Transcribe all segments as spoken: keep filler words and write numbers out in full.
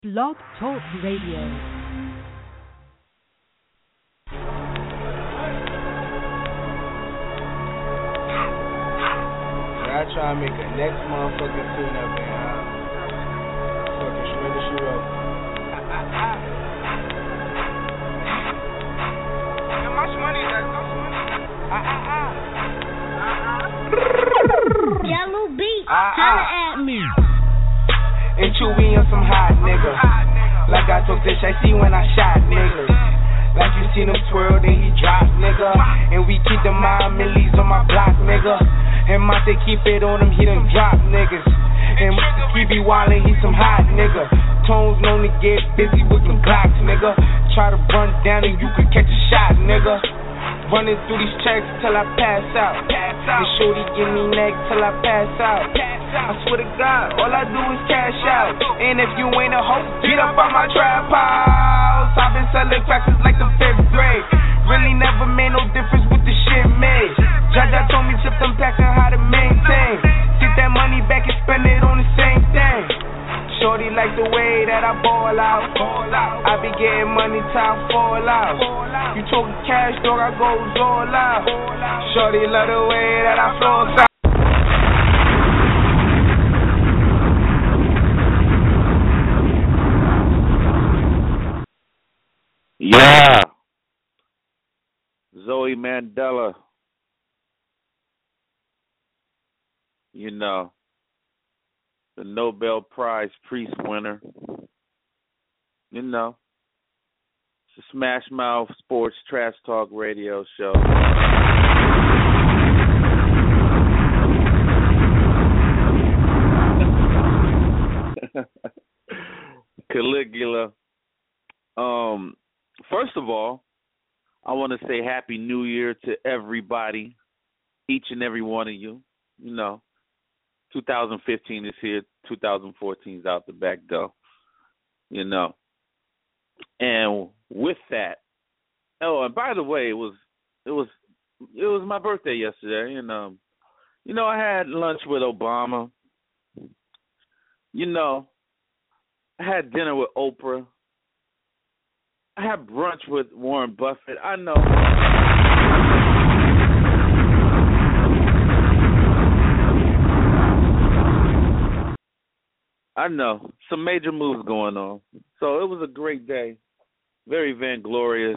Blog Talk Radio. I try to make a next motherfucking tune up and uh, fucking shred the shit up. How much money is that? Ah ah ah. Yellow beat, Ah, ah. holla at me. And Chewy on some hot nigga. Like I told Tish, I see when I shot niggas. Like you seen him twirl, then he drop, nigga. And we keep the mind millies on my block, nigga. And Monte keep it on him, he done drop niggas. And he be wildin', he some hot nigga. Tones known to get busy with some Glocks, nigga. Try to run down and you could catch a shot, nigga. Running through these checks till I pass out. And shorty give me neck till I pass out. I swear to God, all I do is cash out. And if you ain't a hoe, get up on my trap house. I've been selling cracks since like the fifth grade. Really never made no difference with the shit made. Jaja told me tip them packs and how to maintain. Get that money back and spend it on the same thing. Shorty like the way that I ball out. I be getting money time fall out. You talking cash, dog, I goes all out. Shorty love the way that I flow out. Yeah. Zoe Mandela. You know, the Nobel Prize Priest winner. You know, it's a Smash Mouth Sports Trash Talk Radio show. Caligula. Um, first of all, I want to say Happy New Year to everybody, each and every one of you. You know, two thousand fifteen is here, two thousand fourteen is out the back door, you know. And with that, oh, and by the way, it was it was it was my birthday yesterday, and um, you know, I had lunch with Obama. You know, I had dinner with Oprah. I had brunch with Warren Buffett. I know. I know. Some major moves going on. So it was a great day. Very vainglorious.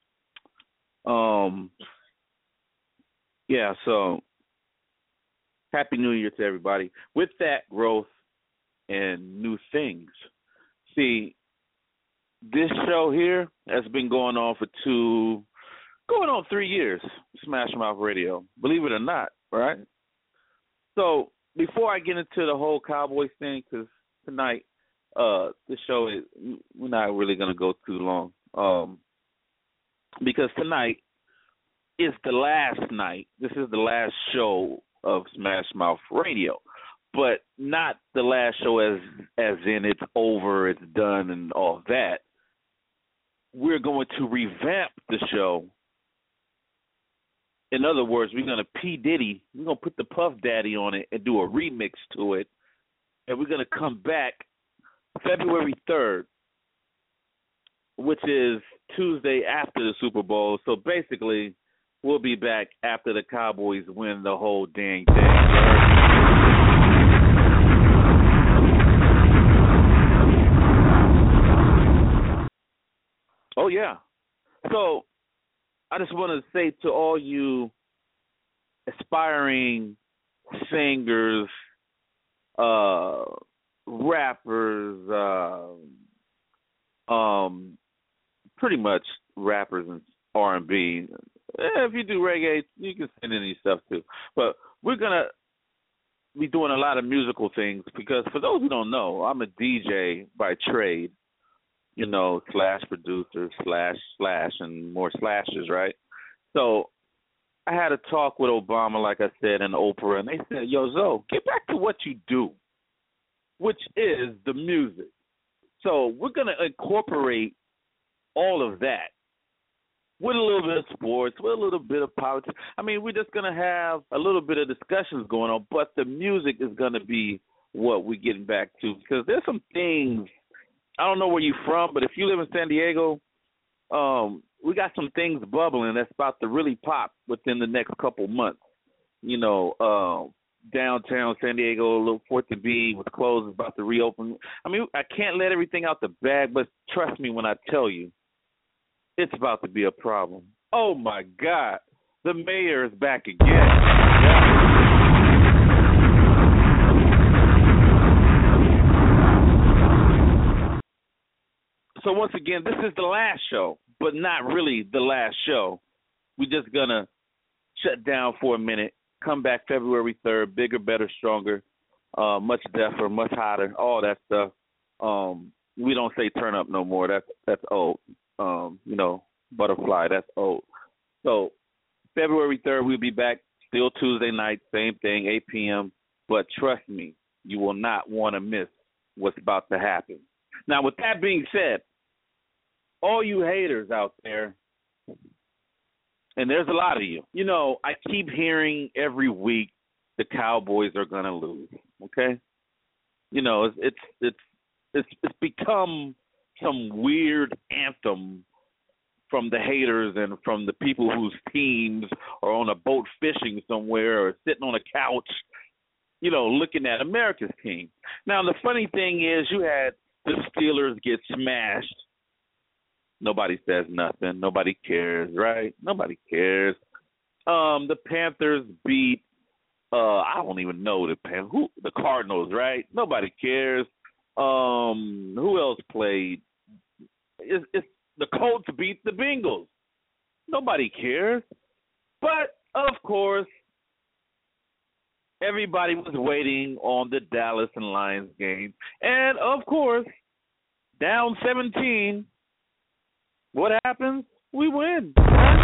Um, yeah, so Happy New Year to everybody. With that growth and new things. See, this show here has been going on for two, going on three years, Smash Mouth Radio. Believe it or not, right? So before I get into the whole Cowboys thing, because tonight, uh, the show is, we're not really going to go too long, um, because tonight is the last night. This is the last show of Smash Mouth Radio, but not the last show as as in it's over, it's done, and all that. We're going to revamp the show. In other words, we're going to P. Diddy, we're going to put the Puff Daddy on it and do a remix to it. And we're going to come back February third, which is Tuesday after the Super Bowl. So basically, we'll be back after the Cowboys win the whole dang thing. Oh, yeah. So I just want to say to all you aspiring singers, uh, rappers, uh, um, pretty much rappers and R and B. Eh, if you do reggae, you can send any stuff too. But we're going to be doing a lot of musical things because for those who don't know, I'm a D J by trade. You know, slash producer, slash, slash, and more slashes, right? So I had a talk with Obama, like I said, and Oprah, and they said, yo, Zoe, get back to what you do, which is the music. So we're going to incorporate all of that with a little bit of sports, with a little bit of politics. I mean, we're just going to have a little bit of discussions going on, but the music is going to be what we're getting back to because there's some things I don't know where you're from, but if you live in San Diego, um, we got some things bubbling that's about to really pop within the next couple months. You know, uh, downtown San Diego, a little Fourth and B with closed is about to reopen. I mean, I can't let everything out the bag, but trust me when I tell you, it's about to be a problem. Oh, my God. The mayor is back again. Yeah. So once again, this is the last show, but not really the last show. We're just going to shut down for a minute, come back February third, bigger, better, stronger, uh, much deafer, much hotter, all that stuff. Um, we don't say turn up no more. That's that's old. Um, you know, butterfly, that's old. So February third, we'll be back, still Tuesday night, same thing, eight p.m. But trust me, you will not want to miss what's about to happen. Now, with that being said, all you haters out there, and there's a lot of you, you know, I keep hearing every week the Cowboys are going to lose, okay? You know, it's, it's it's it's it's become some weird anthem from the haters and from the people whose teams are on a boat fishing somewhere or sitting on a couch, you know, looking at America's team. Now, the funny thing is you had the Steelers get smashed. Nobody says nothing. Nobody cares, right? Nobody cares. Um, the Panthers beat, uh, I don't even know the Pan- who the Cardinals, right? Nobody cares. Um, who else played? It's, it's the Colts beat the Bengals. Nobody cares. But, of course, everybody was waiting on the Dallas and Lions game. And, of course, down seventeen, what happens? We win.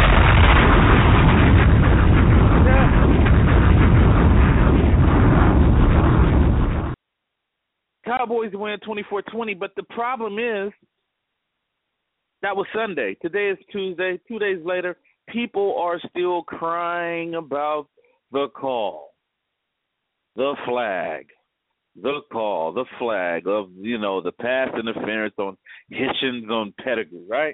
Yeah. Cowboys win twenty-four twenty, but the problem is that was Sunday. Today is Tuesday. Two days later, people are still crying about the call, the flag, the call, the flag of, you know, the pass interference on Hitchens on Pettigrew, right?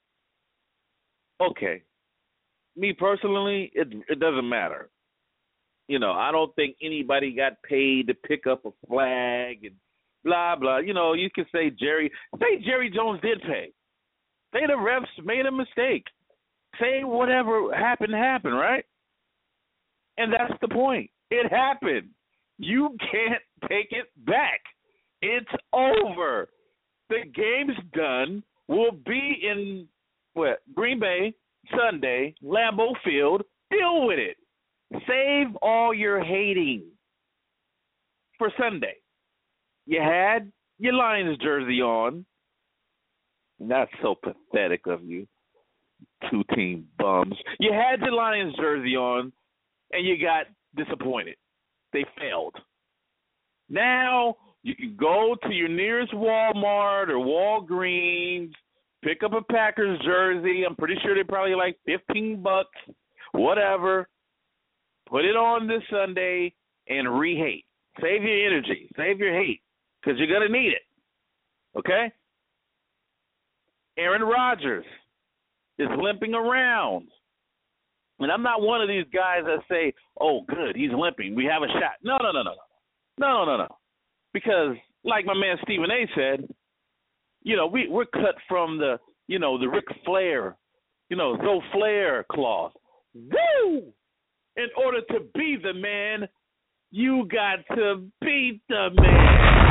Okay. Me personally, it it doesn't matter. You know, I don't think anybody got paid to pick up a flag and blah, blah. You know, you can say Jerry, say Jerry Jones did pay. Say the refs made a mistake. Say whatever happened, happened, right? And that's the point. It happened. You can't take it back. It's over. The game's done. We'll be in what, Green Bay Sunday, Lambeau Field. Deal with it. Save all your hating for Sunday. You had your Lions jersey on. That's so pathetic of you, two-team bums. You had your Lions jersey on, and you got disappointed. They failed. Now you can go to your nearest Walmart or Walgreens, pick up a Packers jersey. I'm pretty sure they're probably like fifteen bucks, whatever. Put it on this Sunday and re-hate. Save your energy. Save your hate because you're going to need it. Okay? Aaron Rodgers is limping around. And I'm not one of these guys that say, oh, good, he's limping. We have a shot. No, no, no, no, no. No, no, no, no. Because like my man Stephen A. said, you know, we, we're cut from the, you know, the Ric Flair, you know, Zoe Flair cloth. Woo! In order to be the man, you got to beat the man.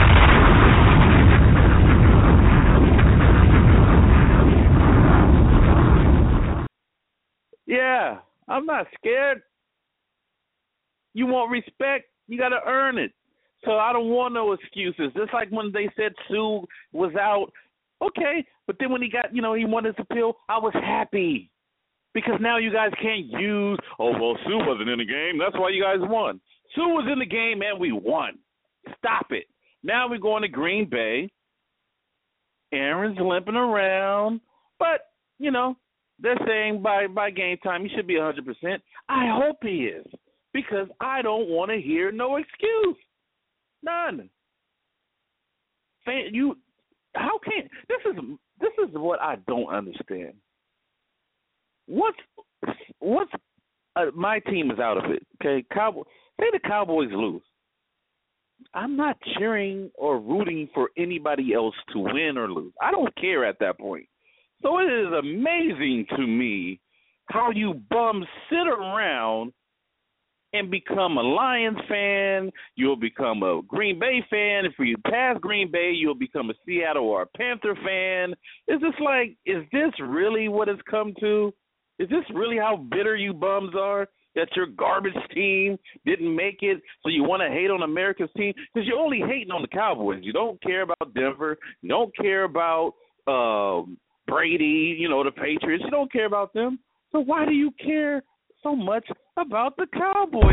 Yeah, I'm not scared. You want respect, you got to earn it. So I don't want no excuses. Just like when they said Sue was out, okay, but then when he got, you know, he won his appeal, I was happy. Because now you guys can't use, oh, well, Sue wasn't in the game. That's why you guys won. Sue was in the game, and we won. Stop it. Now we're going to Green Bay. Aaron's limping around. But, you know, they're saying by, by game time he should be one hundred percent. I hope he is. Because I don't want to hear no excuse. None. You, how can this is this is what I don't understand. What's what's uh, my team is out of it. Okay, Cowboy. Say the Cowboys lose. I'm not cheering or rooting for anybody else to win or lose. I don't care at that point. So it is amazing to me how you bums sit around and become a Lions fan. You'll become a Green Bay fan. If you pass Green Bay, you'll become a Seattle or a Panther fan. It's just like, is this really what it's come to? Is this really how bitter you bums are? That your garbage team didn't make it, so you want to hate on America's team? Because you're only hating on the Cowboys. You don't care about Denver. You don't care about um, Brady, you know, the Patriots. You don't care about them. So why do you care so much about the Cowboys?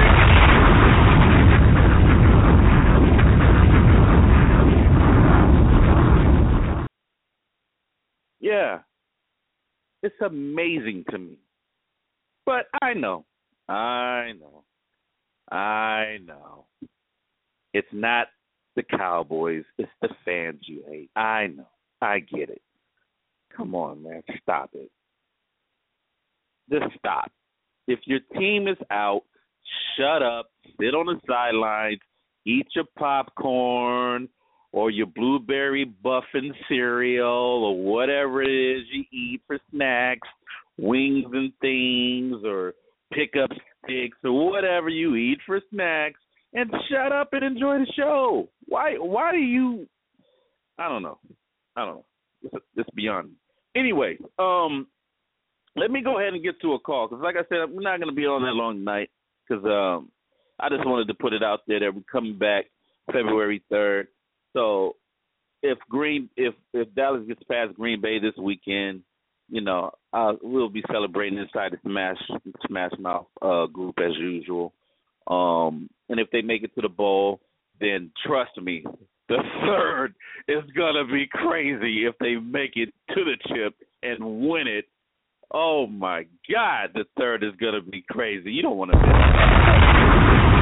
Yeah. It's amazing to me. But I know, I know, I know. It's not the Cowboys. It's the fans you hate. I know. I get it. Come on, man. Stop it. Just stop. If your team is out, shut up, sit on the sidelines, eat your popcorn or your blueberry buffin cereal or whatever it is you eat for snacks, wings and things, or pick up sticks or whatever you eat for snacks, and shut up and enjoy the show. Why Why do you I don't know. I don't know. It's, it's beyond me. Anyway, um, let me go ahead and get to a call because, like I said, we're not going to be on that long tonight because um, I just wanted to put it out there that we're coming back February third. So if Green, if if Dallas gets past Green Bay this weekend, you know, uh, we'll be celebrating inside the Smash Smash Mouth uh, group as usual. Um, and if they make it to the bowl, then trust me, the third is gonna be crazy if they make it to the chip and win it. Oh my God, the third is gonna be crazy. You don't want to miss it.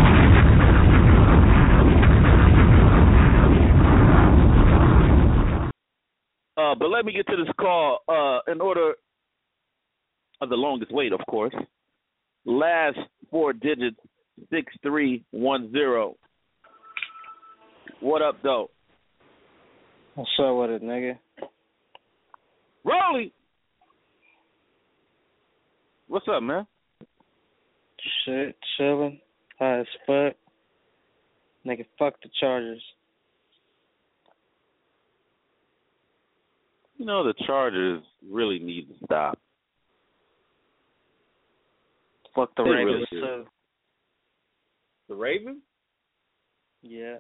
Uh, but let me get to this call uh, in order of the longest wait, of course. Last four digits, six three one zero. What up, though? What's up with it, nigga? Rolly! What's up, man? Shit, chilling, high as fuck. Nigga, fuck the Chargers. You know, the Chargers really need to stop. Fuck the They Ravens, really too. The Ravens? Yeah.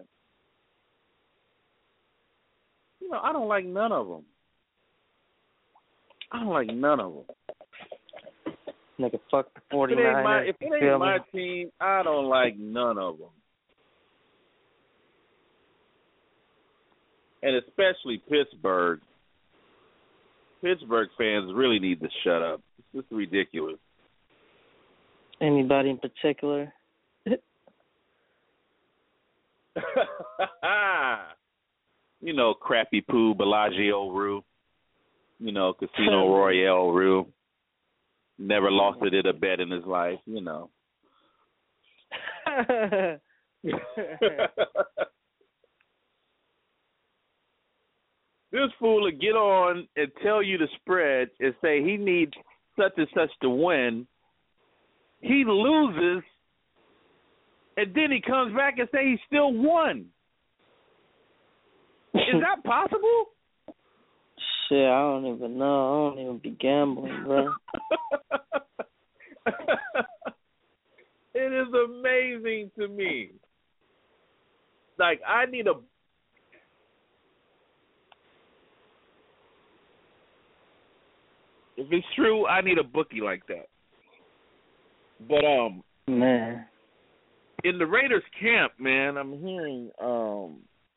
You know, I don't like none of them. I don't like none of them. Nigga, fuck the If it ain't my, 49ers. if it ain't my team, I don't like none of them. And especially Pittsburgh. Pittsburgh fans really need to shut up. It's just ridiculous. Anybody in particular? You know, Crappy Poo, Bellagio Rue. You know, Casino Royale Rue. Never lost it at a bet in his life, you know. This fool will get on and tell you the spread and say he needs such and such to win. He loses, and then he comes back and say he still won. Is that possible? Shit, I don't even know. I don't even be gambling, bro. It is amazing to me. Like, I need a... If it's true, I need a bookie like that. But, um... Man. in the Raiders camp, man, I'm hearing, um...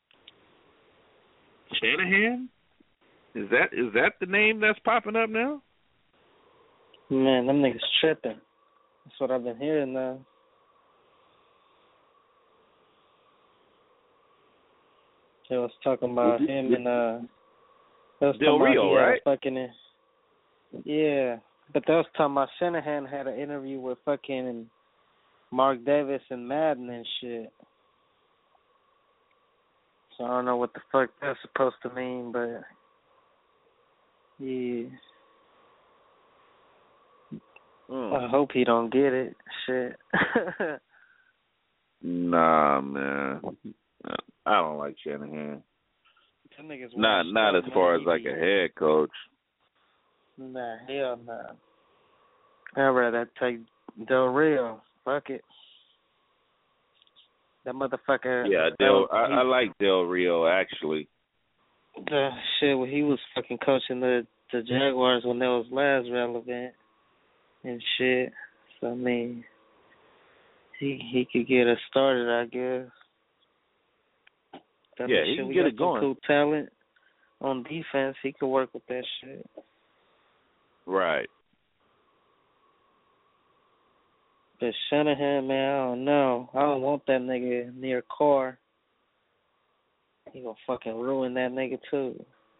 Shanahan? Is that is that the name that's popping up now? Man, them niggas tripping. That's what I've been hearing now. They was talking about him and uh, they was Del talking Rio, about he right? had fucking, yeah, but they was talking about Shanahan had an interview with fucking Mark Davis and Madden and shit. So I don't know what the fuck that's supposed to mean, but yeah. Mm. I hope he don't get it. Shit. Nah, man. I don't like Shanahan. Them niggas Not washed not up, as far as man. like a head coach. Nah, hell nah. I'd rather take Del Rio. Fuck it. That motherfucker. Yeah, that Del. was- I, he- I like Del Rio actually. The shit when he was fucking coaching the the Jaguars when that was last relevant and shit. So I mean, he he could get us started, I guess. I Yeah, mean, he shit, can we get got it some going. cool talent on defense. He could work with that shit. Right. But Shanahan, man, I don't know. I don't want that nigga near Carr. He gonna fucking ruin that nigga too.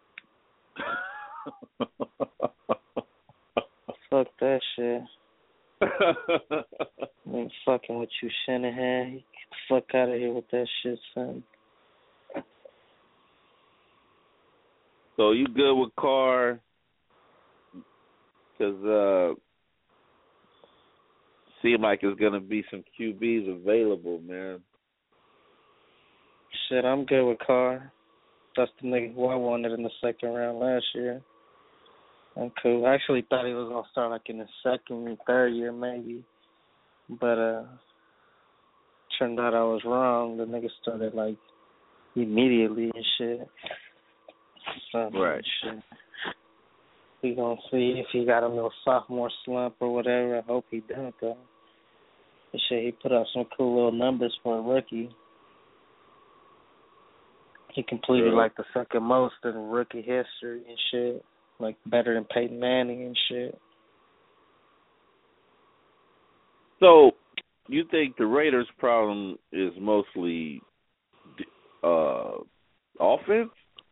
Fuck that shit. I ain't fucking with you, Shanahan. Get the fuck out of here with that shit, son. So you good with Carr? Because uh, seem like there's gonna be some Q Bs available, man. Shit, I'm good with Carr. That's the nigga who I wanted in the second round last year. I'm cool. I actually thought he was gonna start like in the second and third year maybe. But uh turned out I was wrong. The nigga started like immediately and shit. So, Right. Shit. We gonna see if he got a little sophomore slump or whatever. I hope he don't though. But shit, he put up some cool little numbers for a rookie. He completed Yeah. like the second most in rookie history and shit. Like better than Peyton Manning and shit. So you think the Raiders' problem is mostly uh, offense?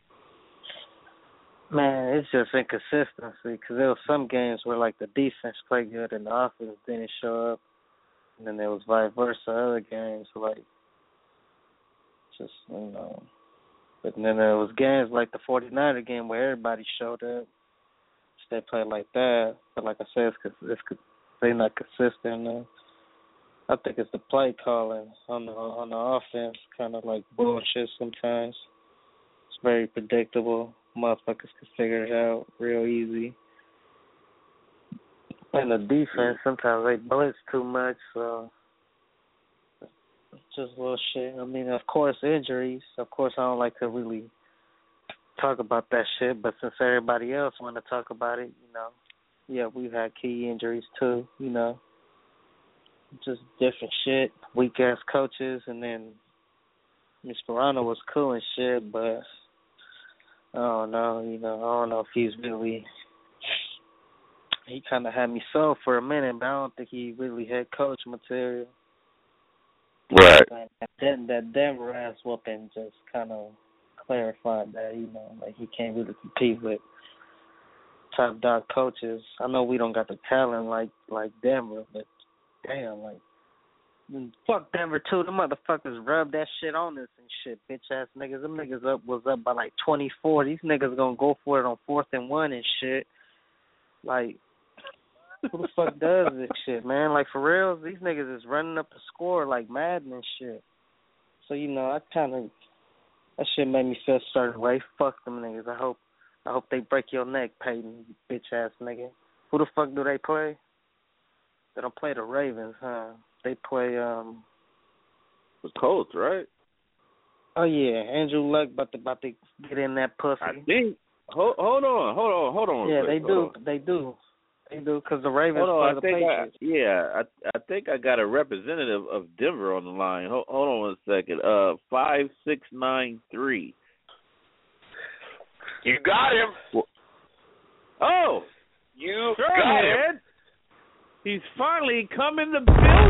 Man, it's just inconsistency because there was some games where like the defense played good and the offense didn't show up, and then there was vice versa. Other games like just you know, but then there was games like the forty-niner game where everybody showed up. So they played like that, but like I said, it's, cause it's they're not consistent enough. I think it's the play calling on the on the offense, kind of like bullshit sometimes. It's very predictable. Motherfuckers can figure it out real easy. And the defense, sometimes they blitz too much, so it's just little shit. I mean, of course, injuries. Of course, I don't like to really talk about that shit, but since everybody else want to talk about it, you know, yeah, we've had key injuries too, you know. Just different shit, weak-ass coaches, and then Miss Sperano was cool and shit, but I don't know, you know, I don't know if he's really, he kind of had me sold for a minute, but I don't think he really had coach material. Right. And that, that Denver ass whooping just kind of clarified that, you know, like he can't really compete with top dog coaches. I know we don't got the talent like like Denver, but damn, like, fuck Denver too. The motherfuckers rubbed that shit on us and shit, bitch ass niggas. Them niggas up was up by like twenty-four. These niggas gonna go for it on fourth and one and shit. Like, who the fuck does this shit, man? Like, for real, these niggas is running up the score like Madden and shit. So, you know, I kind of, that shit made me feel a certain way. Fuck them niggas. I hope, I hope they break your neck, Peyton, you bitch ass nigga. Who the fuck do they play? They don't play the Ravens, huh? They play, um... The Colts, right? Oh, yeah. Andrew Luck about to, about to get in that pussy. I think. Hold, hold on, hold on, hold on. Yeah, quick, they do. hold on. They do. They do, because the Ravens Hold on, play I the think Patriots. I, yeah, I I think I got a representative of Denver on the line. Hold, hold on one second. Uh, five six nine three. You got him. Oh, You sure, got him. man. He's finally come in the building.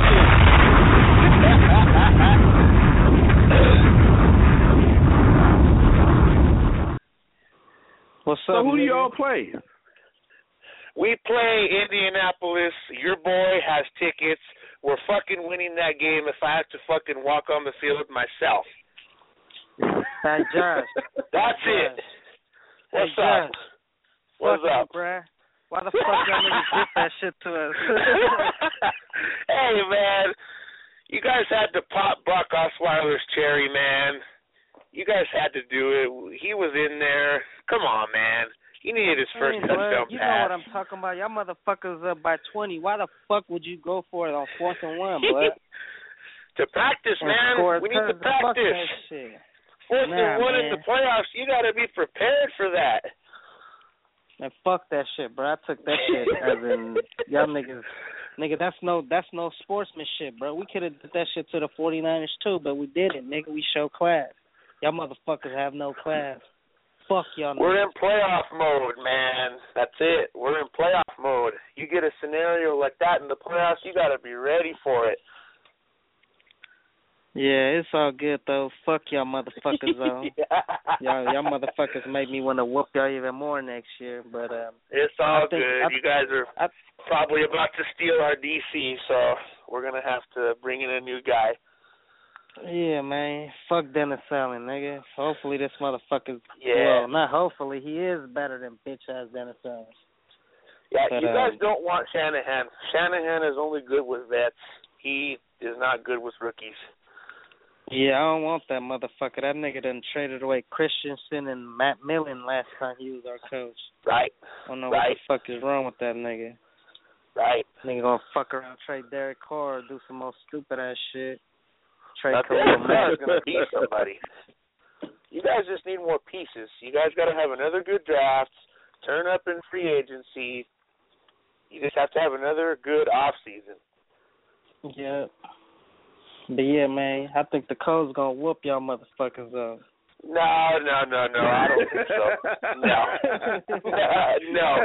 What's So up, who do nigga? y'all play? We play Indianapolis. Your boy has tickets. We're fucking winning that game if I have to fucking walk on the field myself. Hey, Josh. That's Josh. it. What's hey, up? Josh. What's fuck up? You, bruh. Why the fuck y'all niggas did that shit to us? Hey, man. You guys had to pop Brock Osweiler's cherry, man. You guys had to do it. He was in there. Come on, man. He needed his first hey, touchdown bro, you pass. know what I'm talking about. Y'all motherfuckers up by twenty. Why the fuck would you go for it on fourth and one, bud? To practice, and man. score We need to Fuck practice. that shit. Fourth Nah, and one man. in the playoffs, you got to be prepared for that. And fuck that shit, bro. I took that shit as in y'all niggas. Nigga, that's no that's no sportsmanship, bro. We could have did that shit to the forty-niners too, but we didn't, nigga. We show class. Y'all motherfuckers have no class. Fuck y'all niggas. We're in playoff mode, man. That's it. We're in playoff mode. You get a scenario like that in the playoffs, you got to be ready for it. Yeah, it's all good though. Fuck y'all motherfuckers though. y'all, y'all motherfuckers make me want to whoop y'all even more next year. But um, it's all I think, good. I, you guys are I, probably about to steal our D C, so we're gonna have to bring in a new guy. Yeah, man. Fuck Dennis Allen, nigga. Hopefully this motherfucker's Yeah. well, not hopefully, he is better than bitch ass Dennis Allen. Yeah, But, you guys um, don't want Shanahan. Shanahan is only good with vets. He is not good with rookies. Yeah, I don't want that motherfucker. That nigga done traded away Christensen and Matt Millen last time he was our coach. Right. I don't know right. what the fuck is wrong with that nigga. Right. Nigga gonna fuck around, trade Derek Carr, do some more stupid ass shit. Trade Now, Khalil Derek Carr Mack. is going to be somebody. You guys just need more pieces. You guys got to have another good draft, turn up in free agency. You just have to have another good off season. Yeah. But yeah, man, I think the Colts gonna whoop y'all motherfuckers up. No, no, no, no. I don't think so. No. no.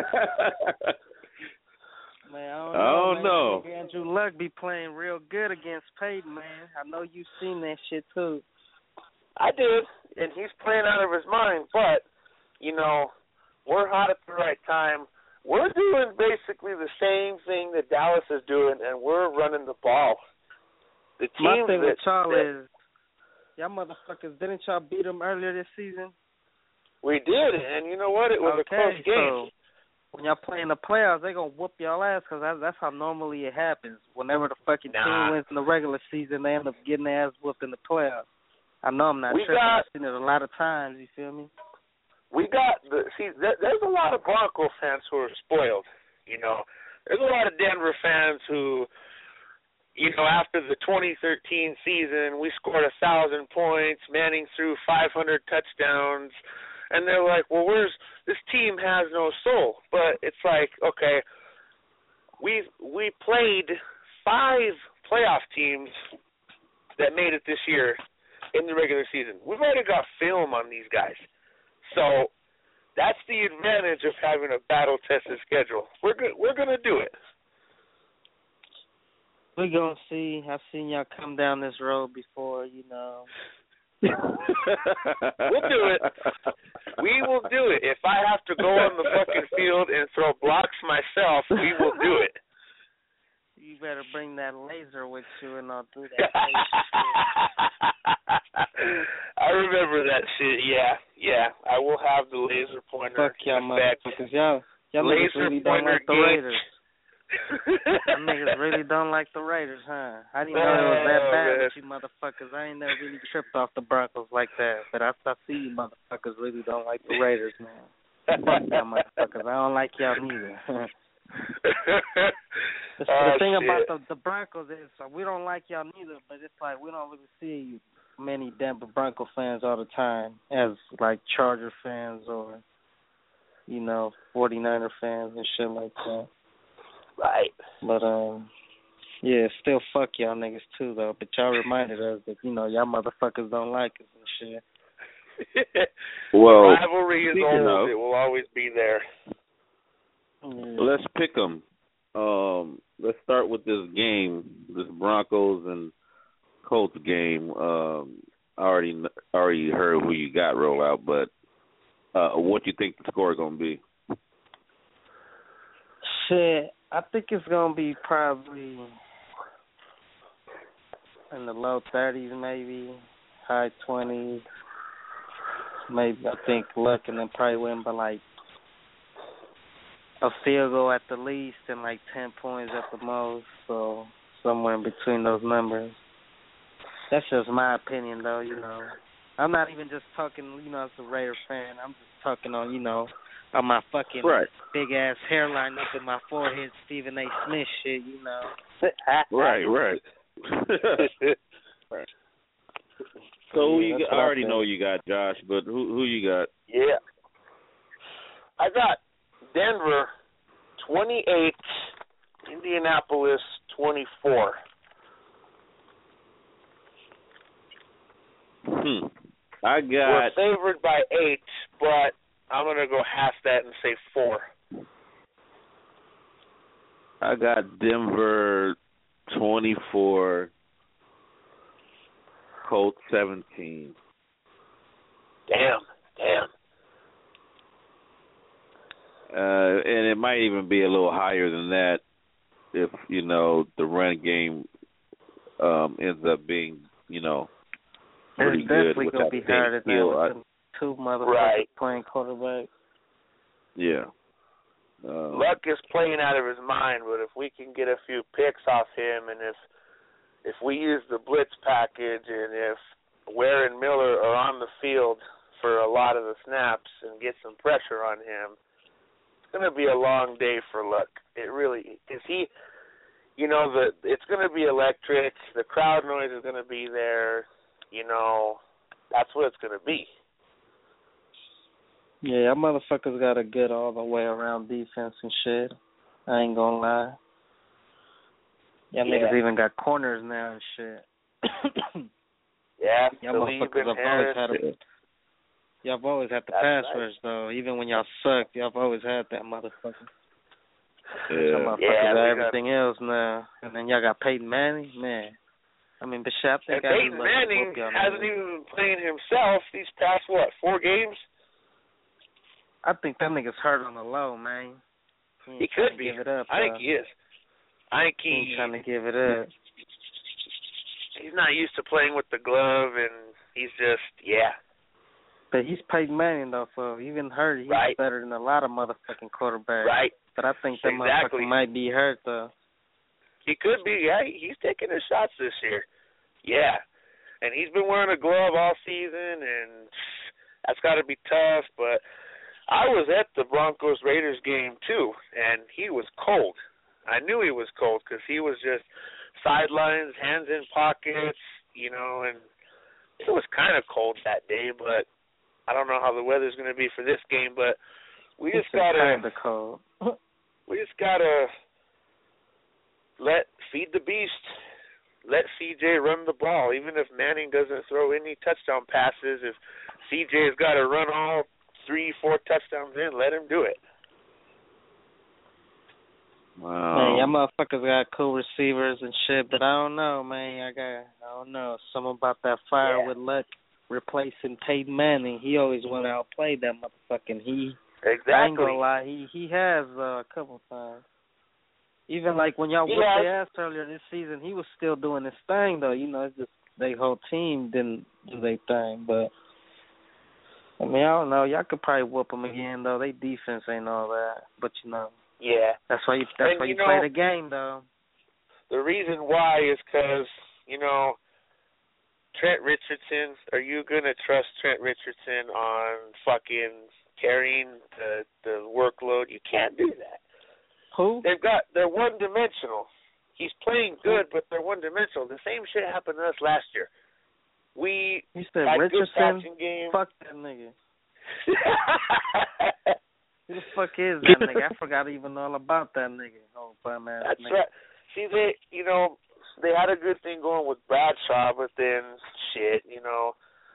Man, I don't I know. don't man. know. Nigga Andrew Luck be playing real good against Peyton, man. I know you've seen that shit too. I did, and he's playing out of his mind. But you know, we're hot at the right time. We're doing basically the same thing that Dallas is doing, and we're running the ball. The team My thing that, with y'all that, is, y'all motherfuckers, didn't y'all beat them earlier this season? We did, and you know what? It was okay, a close game. So when y'all play in the playoffs, they gonna whoop y'all ass because that's, that's how normally it happens. Whenever the fucking nah. team wins in the regular season, they end up getting their ass whooped in the playoffs. I know I'm not We tripping. got- I've seen it a lot of times. You feel me? We got the see. There, there's a lot of Bronco fans who are spoiled. You know, there's a lot of Denver fans who, you know, after the twenty thirteen season, we scored a thousand points. Manning threw five hundred touchdowns, and they're like, "Well, where's this team has no soul?" But it's like, okay, we we played five playoff teams that made it this year in the regular season. We've already got film on these guys. So that's the advantage of having a battle-tested schedule. We're go- we're going to do it. We're going to see. I've seen y'all come down this road before, you know. We'll do it. We will do it. If I have to go on the fucking field and throw blocks myself, we will do it. You better bring that laser with you and I'll do that. I remember that shit. Yeah, yeah. I will have the laser pointer. Fuck y'all motherfuckers. Y'all, y'all niggas Laser really don't like the pointer Raiders. Y'all niggas really don't like the Raiders, huh? I didn't know it was that Oh, bad man. with you motherfuckers. I ain't never really tripped off the Broncos like that. But I, I see you motherfuckers really don't like the Raiders, man. Fuck y'all motherfuckers. I don't like y'all neither. the, Oh, the thing shit. about the, the Broncos is uh, we don't like y'all neither, but it's like we don't really see many Denver Bronco fans all the time as like Charger fans or, you know, forty-niner fans and shit like that. Right. But, um, yeah, still fuck y'all niggas too, though. But y'all reminded us that, you know, y'all motherfuckers don't like us and shit. Well, rivalry is speaking old. of- It will always be there. Yeah. let's pick them. Um, let's start with this game, this Broncos and Colts game. Um, I already I already heard who you got roll out, but uh, what do you think the score is going to be? Shit, I think it's going to be probably in the low thirties, maybe high twenties. Maybe I think Luck and then probably win by like a field goal at the least and like ten points at the most. So somewhere in between those numbers. That's just my opinion, though. You know, I'm not even just talking, you know, as a Raider fan. I'm just talking on, you know, on my fucking right. big ass hairline up in my forehead, Stephen A. Smith shit. You know. right, right. right. So who yeah, you got, I already know you got, Josh, but who who you got? Yeah. I got Denver twenty-eight, Indianapolis twenty-four. Hmm. I got. We're favored by eight, but I'm gonna go half that and say four. I got Denver twenty-four, Colts seventeen. Damn, damn. Uh, and it might even be a little higher than that if, you know, the run game um, ends up being, you know, pretty it's good. definitely going to be harder than I, two motherfuckers right. playing quarterback. Yeah. Uh, Luck is playing out of his mind, but if we can get a few picks off him and if if we use the blitz package and if Ware and Miller are on the field for a lot of the snaps and get some pressure on him, it's going to be a long day for Luck. It really is. He, you know, the it's going to be electric. The crowd noise is going to be there. You know, that's what it's going to be. Yeah, y'all motherfuckers got a good all the way around defense and shit. I ain't gonna lie. Y'all yeah. niggas even got corners now and shit. yeah, y'all motherfuckers have always had a, y'all have always had the pass rush though. Even when y'all suck, y'all have always had that motherfucker. Yeah, Y'all motherfuckers yeah, got got, everything else now. And then y'all got Peyton Manning, man. I mean, but shit, I think and I Peyton Manning hasn't even been playing himself these past, what, four games? I think that nigga's hurt on the low, man. He He, could be. Give it up, I think uh, he is. I think he, he ain't trying to give it up. He's not used to playing with the glove, and he's just, yeah. But he's Peyton Manning, though, so even hurt, he's right. better than a lot of motherfucking quarterbacks. Right. But I think that exactly. motherfucker might be hurt, though. He could be, yeah. He's taking his shots this year. Yeah. And he's been wearing a glove all season, and that's got to be tough, but I was at the Broncos-Raiders game, too, and he was cold. I knew he was cold because he was just sidelines, hands in pockets, you know, and it was kind of cold that day, but I don't know how the weather's going to be for this game, but we just got to kind of cold. we just got to let feed the beast. Let C J run the ball. Even if Manning doesn't throw any touchdown passes, if C J's got to run all three, four touchdowns in, let him do it. Wow. Man, y'all motherfuckers got cool receivers and shit, but I don't know, man. I got, I don't know. Something about that fire yeah. with Luck replacing Peyton Manning. He always want to outplay that motherfucking he. Exactly. I ain't gonna lie, he he has uh, a couple times. Even like when y'all whooped their ass earlier this season, he was still doing his thing though. You know, it's just their whole team didn't do their thing. But I mean, I don't know. Y'all could probably whoop them again though. They defense ain't all that. But you know, yeah, that's why you that's and, why you, you know, play the game though. The reason why is because you know Trent Richardson. Are you gonna trust Trent Richardson on fucking carrying the the workload? You can't do that. Who? They've got they're one dimensional. He's playing good, but they're one dimensional. The same shit happened to us last year. We you said had Richardson? good passing game. Fuck that nigga. Who the fuck is that nigga? I forgot even all about that nigga. Oh, bum ass That's nigga. right. See, they you know they had a good thing going with Bradshaw, but then shit, you know.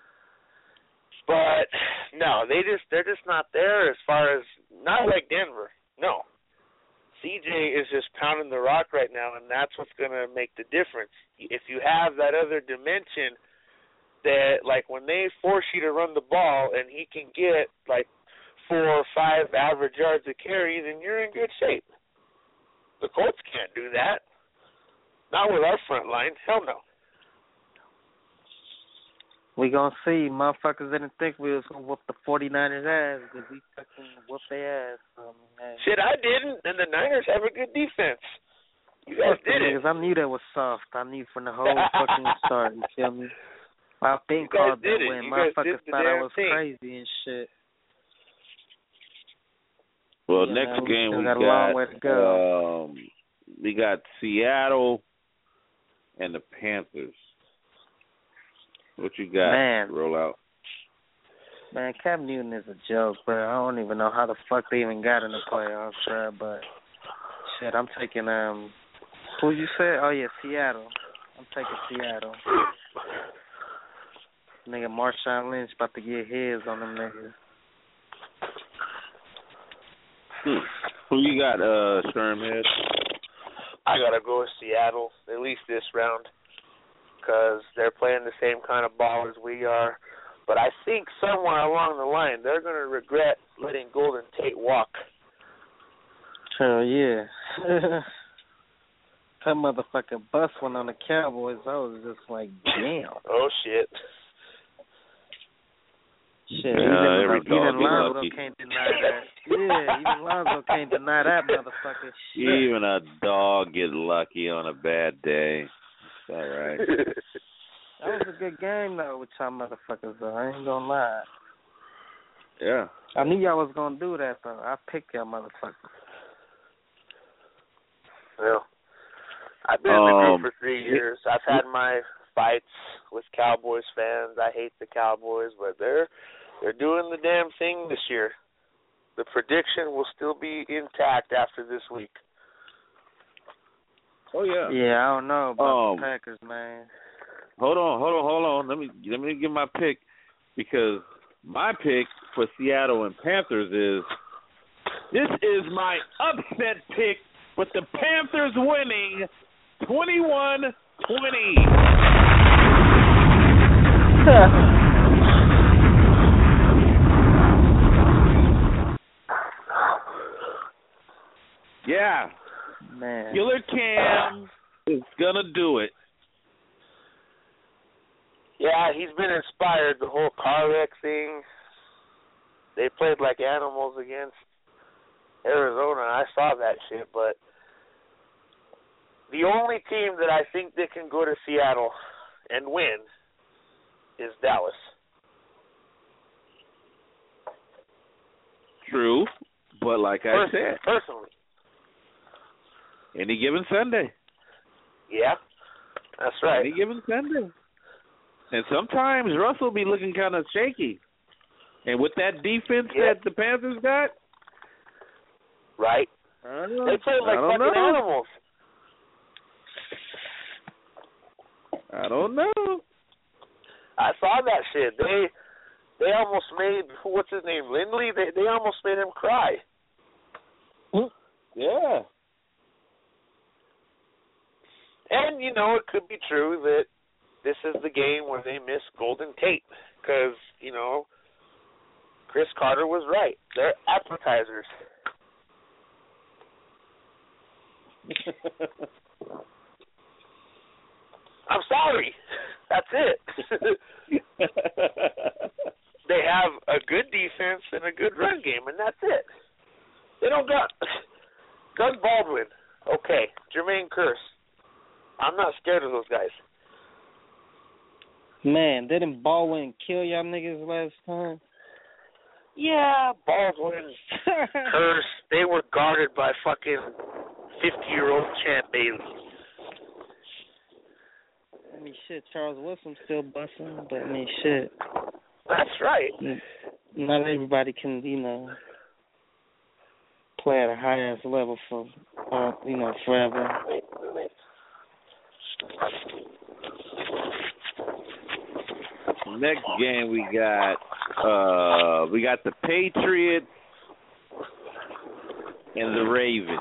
But no, they just they're just not there as far as not like Denver. No. C J is just pounding the rock right now, and that's what's going to make the difference. If you have that other dimension that, like, when they force you to run the ball and he can get, like, four or five average yards a carry, then you're in good shape. The Colts can't do that. Not with our front line. Hell no. We gonna see. Motherfuckers didn't think we was gonna whoop the 49ers ass, because we fucking whooped their ass. Um, Shit, I didn't, and the Niners have a good defense. You guys did it. I knew that was soft. I knew from the whole fucking start, you feel me? I think you guys called did that it. win. You guys Motherfuckers did the thought I damn was thing. crazy and shit. Well, Yeah, next man, we game still we got a got, long way to go. um, we got Seattle and the Panthers. What you got? Man. Roll out. Man, Cam Newton is a joke, bro. I don't even know how the fuck they even got in the playoffs, bro. But shit, I'm taking um. Who you said? Oh yeah, Seattle. I'm taking Seattle. Nigga, Marshawn Lynch about to get his on them niggas. Hmm. Who you got, uh, Shermhead? I gotta go with Seattle, at least this round, because they're playing the same kind of ball as we are. But I think somewhere along the line, they're going to regret letting Golden Tate walk. Hell yeah. That motherfucker bus went on the Cowboys. I was just like, damn. Oh, shit. Shit, Yeah, even, every even dog Lonzo lucky. can't deny that. Yeah, even Lonzo can't deny that motherfucker. Shit. Even a dog get lucky on a bad day. It's all right. That was a good game, though, with y'all motherfuckers, though. I ain't gonna lie. Yeah. I knew y'all was gonna do that, though. I picked y'all motherfuckers. Well, I've been in the Um, group for three years. I've had my fights with Cowboys fans. I hate the Cowboys, but they're they're doing the damn thing this year. The prediction will still be intact after this week. Oh yeah. Yeah, I don't know about Um, the Packers, man. Hold on, hold on, hold on. Let me let me give my pick, because my pick for Seattle and Panthers is this is my upset pick with the Panthers winning twenty-one twenty. Yeah. Man. Killer Cam is going to do it. Yeah, he's been inspired, the whole car wreck thing. They played like animals against Arizona. I saw that shit, but the only team that I think that can go to Seattle and win is Dallas. True, but like I Pers- said, personally. any given Sunday. Yeah, that's right. Any given Sunday. And sometimes Russell be looking kind of shaky. And with that defense Yeah. that the Panthers got, Right. I don't know. They played like I don't fucking know. animals. I don't know. I saw that shit. They they almost made, what's his name, Lindley? They they almost made him cry. Yeah. And, you know, it could be true that this is the game where they miss Golden Tate because, you know, Chris Carter was right. They're appetizers. I'm sorry. That's it. They have a good defense and a good run game, and that's it. They don't got Doug Baldwin. Okay. Jermaine Kearse. I'm not scared of those guys. Man, didn't Baldwin kill y'all niggas last time? Yeah, Baldwin, Kearse, they were guarded by fucking fifty-year-old Champ Bailey. I mean, shit, Charles Wilson still busting, but I mean, shit. That's right. Not everybody can, you know, play at a high-ass level for, uh, you know, forever. Next game we got uh we got the Patriots and the Ravens.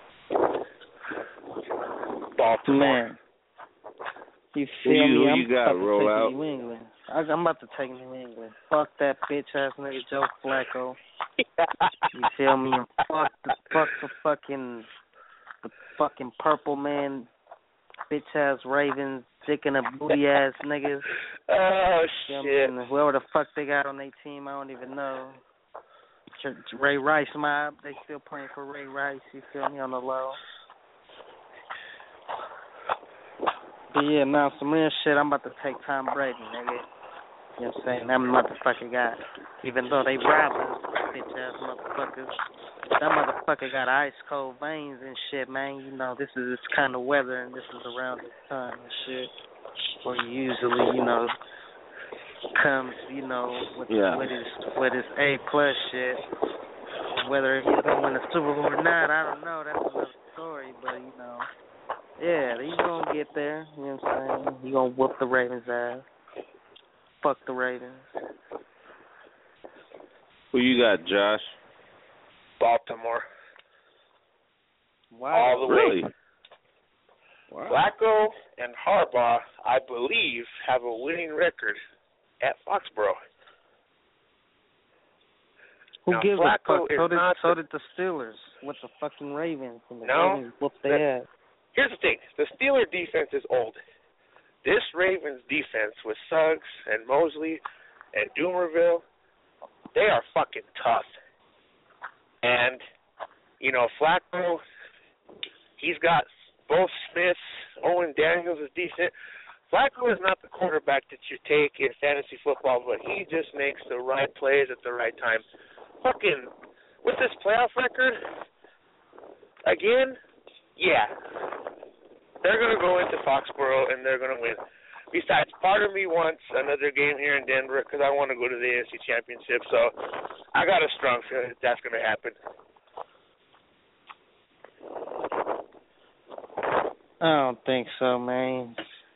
Baltimore. Man. You Who feel you, me? who I'm you got? about to Roll take out. New England. I, I'm about to take New England. Fuck that bitch ass nigga Joe Flacco. You feel me? And fuck the fuck the fucking the fucking purple man, bitch ass Ravens, dick and a booty ass niggas. Oh You shit! know, whoever the fuck they got on their team, I don't even know. Ray Rice mob, they still playing for Ray Rice. You feel me, on the low. But yeah, now some real shit. I'm about to take Tom Brady, nigga. You know what I'm saying? That motherfucker got, even though they robbers, bitch ass motherfuckers, that motherfucker got ice cold veins and shit, man. You know, this is this kind of weather and this is around this time and shit. Where he usually, you know, comes, you know, with yeah. with his with his A plus shit. Whether he's gonna win the Super Bowl or not, I don't know. That's another story. But you know, yeah, he's gonna get there. You know what I'm saying? He gonna whoop the Ravens' ass. Fuck the Ravens. Who you got, Josh? Baltimore. Wow. All the Really? way. Wow. Flacco and Harbaugh, I believe, have a winning record at Foxborough. Who now, gives Flacco a fuck? So did, not so the, did the Steelers with the fucking Ravens. And the No, Ravens whooped their ass. Here's the thing. The Steeler defense is old. This Ravens defense with Suggs and Mosley and Doomerville, they are fucking tough. And, you know, Flacco, he's got both Smiths. Owen Daniels is decent. Flacco is not the quarterback that you take in fantasy football, but he just makes the right plays at the right time. Fucking, with this playoff record, again, yeah, they're going to go into Foxborough and they're going to win. Besides, part of me wants another game here in Denver because I want to go to the A F C Championship, so I got a strong feeling that that's going to happen. I don't think so, man.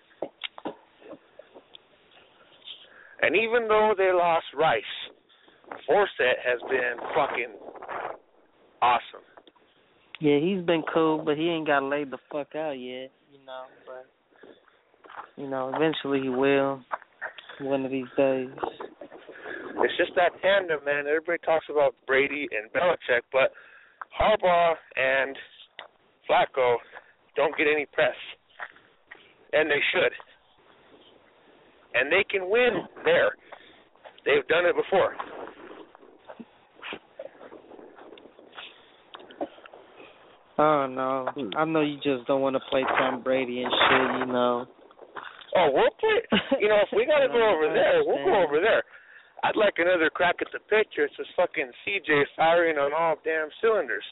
And even though they lost Rice, Forsett has been fucking awesome. Yeah, he's been cool, but he ain't got laid the fuck out yet, you know. But, you know, eventually he will, one of these days. It's just that tandem, man. Everybody talks about Brady and Belichick, but Harbaugh and Flacco don't get any press, and they should. And they can win there. They've done it before. Oh, no. I know you just don't want to play Tom Brady and shit, you know. Oh, we'll play. You know, if we got to go over there, we'll go over there. I'd like another crack at the picture. It's just fucking C J firing on all damn cylinders.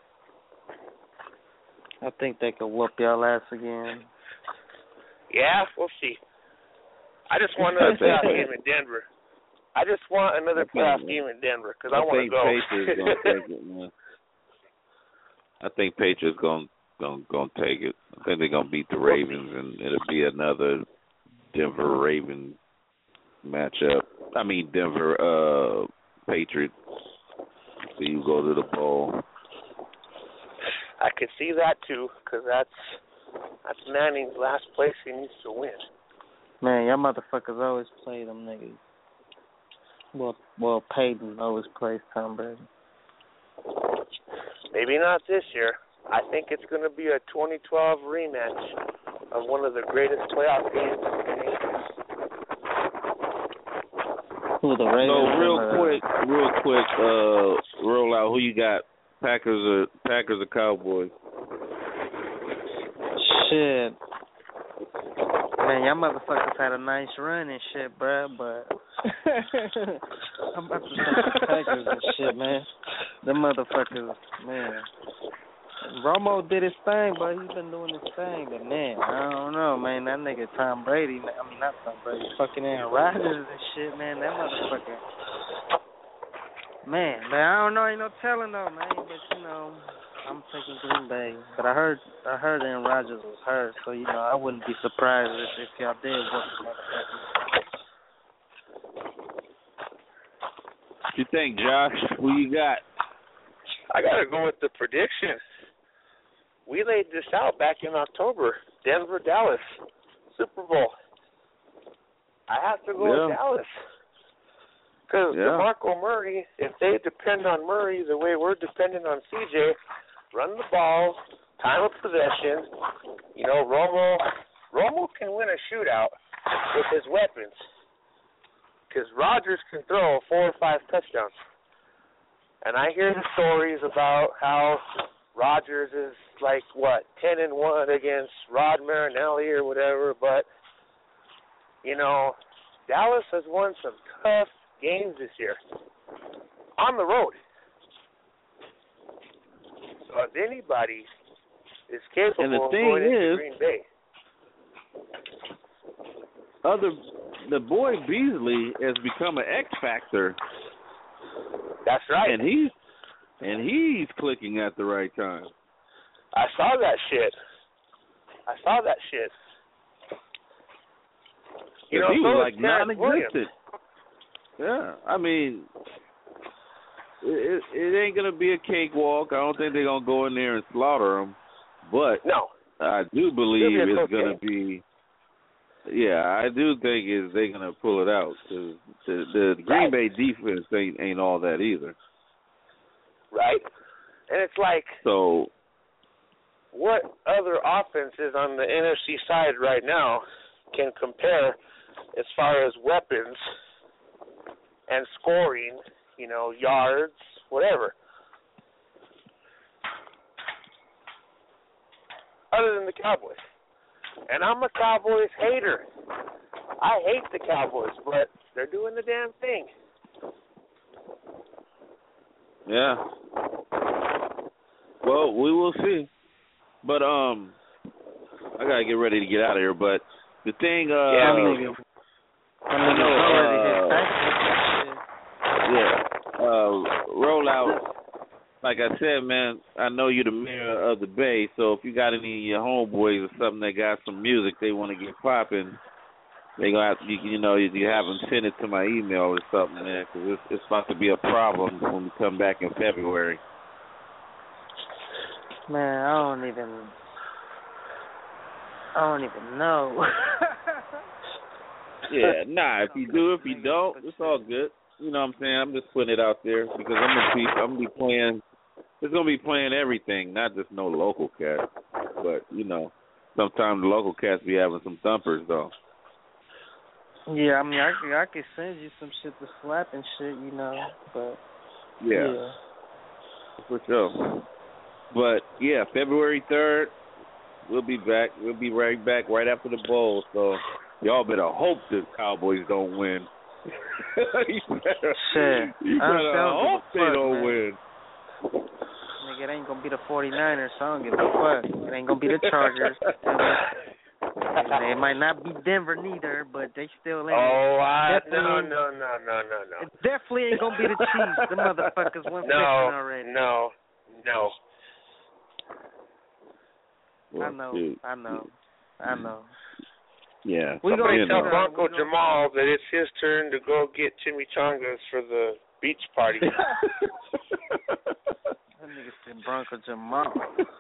I think they could whoop y'all ass again. Yeah, we'll see. I just want another playoff game in Denver. I just want another playoff game in Denver because I, I want to go. Patriots gonna take it, man. I think Patriots gonna gonna gonna take it. I think they're gonna beat the Ravens, and it'll be another Denver Raven matchup. I mean Denver uh, Patriots. So you go to the bowl. I could see that too, because that's that's Manning's last place he needs to win. Man, y'all motherfuckers always play them niggas. Well, well, Peyton always plays Tom Brady. Maybe not this year. I think it's going to be a twenty twelve rematch of one of the greatest playoff games in history. Who, the Ravens? So real uh, quick, real quick, uh, roll out. Who you got? Packers or Packers or Cowboys? Shit. Man, y'all motherfuckers had a nice run and shit, bruh, but I'm about to take the Packers and shit, man. Them motherfuckers, man. Romo did his thing, but he's been doing his thing, but man, I don't know, man. That nigga Tom Brady, man, I mean, not Tom Brady, fucking Aaron Rodgers and shit, man. That motherfucker. Man, man, I don't know, ain't no telling though, man. But you know, I'm taking Green Bay. But I heard, I heard Aaron Rodgers was hurt, so you know, I wouldn't be surprised if, if y'all did whoop the motherfuckers. What you think, Josh? Who you got? I gotta go with the prediction. We laid this out back in October. Denver, Dallas, Super Bowl. I have to go yeah. with Dallas. Because Yeah. DeMarco Murray, if they depend on Murray the way we're dependent on C J, run the ball, time of possession, you know, Romo, Romo can win a shootout with his weapons. Because Rodgers can throw four or five touchdowns. And I hear the stories about how Rodgers is like, what, ten and one against Rod Marinelli or whatever, but, you know, Dallas has won some tough games this year on the road. So if anybody is capable And the of thing going into is, Green Bay, other the boy Beasley has become an X factor, that's right. and he's and he's clicking at the right time. I saw that shit. I saw that shit. You know, he so was is like Terrence non-existent. Williams. Yeah, I mean, it, it ain't gonna be a cakewalk. I don't think they're gonna go in there and slaughter them, but No. I do believe It'll be a it's close gonna be. Yeah, I do think is they're gonna pull it out. Cause the the Green Right. Bay defense ain't ain't all that either. Right? And it's like, So what other offenses on the N F C side right now can compare as far as weapons and scoring, you know, yards, whatever, other than the Cowboys? And I'm a Cowboys hater. I hate the Cowboys, but they're doing the damn thing. yeah. Well, we will see. But um, I gotta get ready to get out of here. But the thing, uh, Yeah, me nigga. I know, uh, yeah, uh, roll out. Like I said, man, I know you're the mayor of the Bay, so if you got any of your homeboys or something that got some music they want to get popping, they gonna have to, you, you know, you, you have them send it to my email or something, man, because it's, it's about to be a problem when we come back in February. Man, I don't even. I don't even know. Yeah, nah. If you do, if you don't, it's all good. You know what I'm saying? I'm just putting it out there because I'm gonna be, I'm gonna be playing. It's gonna be playing everything, not just no local cats. But you know, sometimes the local cats be having some thumpers though. Yeah, I mean, I could, I could send you some shit to slap and shit, you know, but Yeah, yeah. for sure. But yeah, February third, we'll be back. We'll be right back right after the bowl. So y'all better hope the Cowboys don't win. you better, Shit. you I better don't give a hope they fuck, don't man. win. Nigga, it ain't gonna be the forty-niners, so I don't give a fuck. It ain't gonna be the Chargers. And it might not be Denver neither, but they still ain't. Oh, I, Definitely no, ain't- no, no, no, no, no. It definitely ain't gonna be the Chiefs. The motherfuckers went No, fifteen already. no, no. Well, I know, shoot. I know, I know. Yeah. We Somebody gonna tell see, uh, Bronco we gonna- Jamal that it's his turn to go get chimichangas for the beach party. That nigga said Bronco Jamal.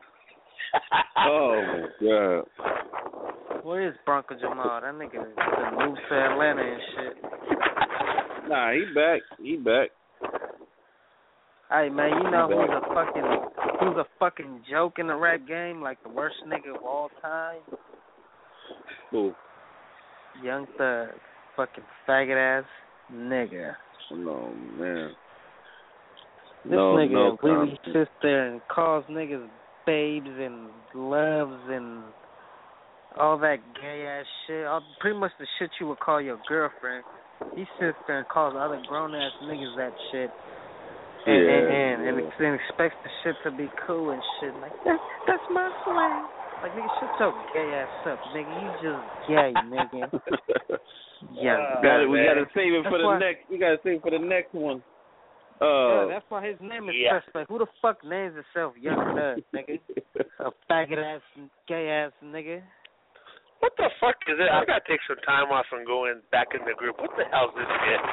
Oh my God. Where is Bronco Jamal? That nigga done moved to Atlanta and shit. Nah, he back. He back. Hey man, you know He who's back. a fucking who's a fucking joke in the rap game, like the worst nigga of all time? Cool. Young Thug. Fucking faggot ass nigga. No man. This no, nigga no really comment. sits there and calls niggas babes and loves and all that gay ass shit. All, pretty much the shit you would call your girlfriend. He sits there and calls other grown ass niggas that shit. And, Yeah, and, and, and, yeah. ex- and expects the shit to be cool and shit. Like, that's, that's my slang. Like, nigga, shut your gay ass up, nigga. You just gay, nigga. Yeah. Got it. We man. gotta save it for That's the why- next. We gotta save it for the next one. Yeah, Uh, that's why his name is Yeah. suspect. Who the fuck names himself Young Thug, nigga? A faggot ass, gay ass nigga. What the fuck is it? I gotta take some time off and go in back in the group. What the hell's this shit?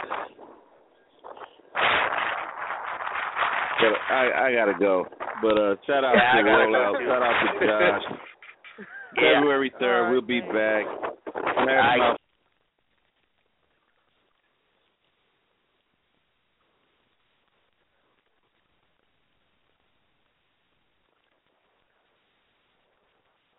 but I I gotta go. But uh, shout out Yeah, I to gotta go, Rollout. too. Shout out to Josh. Yeah. February third, All right, we'll be man. back. Aight.